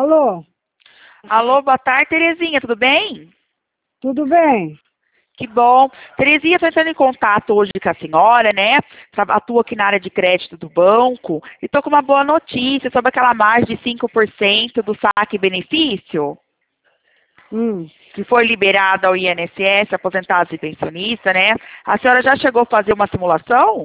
Alô? Alô, boa tarde, Terezinha, tudo bem? Tudo bem? Que bom. Terezinha, estou entrando em contato hoje com a senhora, né? Atuo aqui na área de crédito do banco e estou com uma boa notícia sobre aquela margem de 5% do saque benefício Hum. que foi liberada ao INSS, aposentados e pensionistas, né? A senhora já chegou a fazer uma simulação?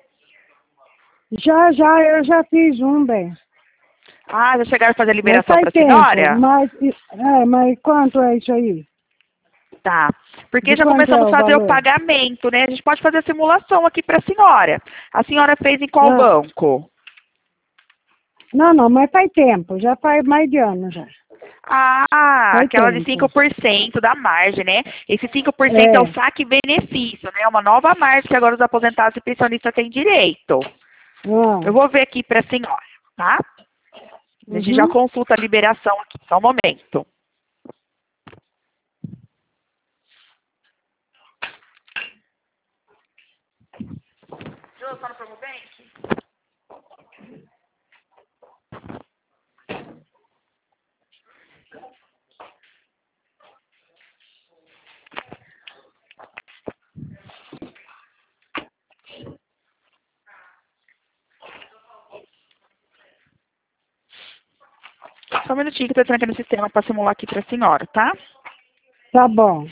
Eu já fiz um, bem. Ah, já chegaram a fazer a Mas liberação faz para a tempo. senhora? Mas quanto é isso aí? Tá. Porque De já quanto é começamos o a fazer o valor? pagamento, né? A gente pode fazer a simulação aqui para a senhora. A senhora fez em qual Ah, banco? não, mas faz tempo. Já faz mais de ano já. Ah, Faz aquela de tempo. 5% da margem, né? Esse 5% é o É. saque benefício, né? Uma nova margem que agora os aposentados e pensionistas têm direito. Eu Ah. vou ver aqui para a senhora, tá? A gente já Uhum. consulta a liberação aqui, só um momento. Jô, só no Promobank? Só um minutinho que eu tô entrando aqui no sistema para simular aqui para a senhora, tá? Tá bom.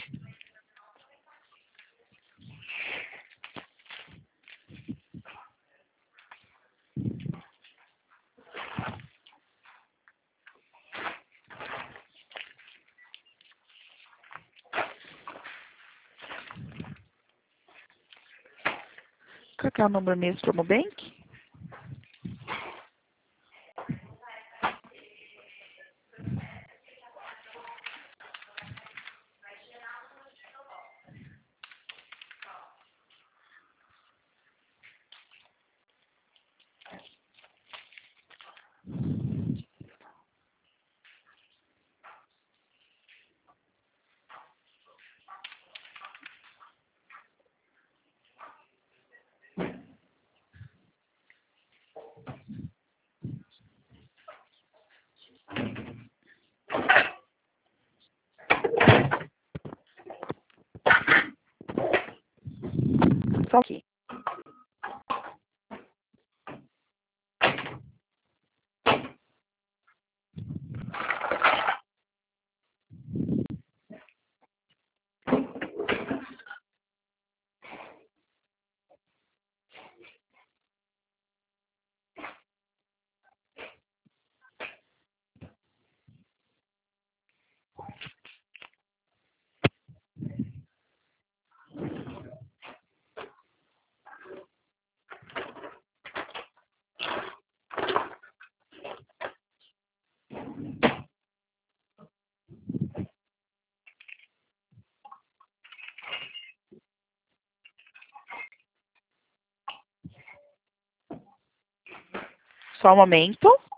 Qual que é o número mesmo do Promobank? Só aqui. Só um momento.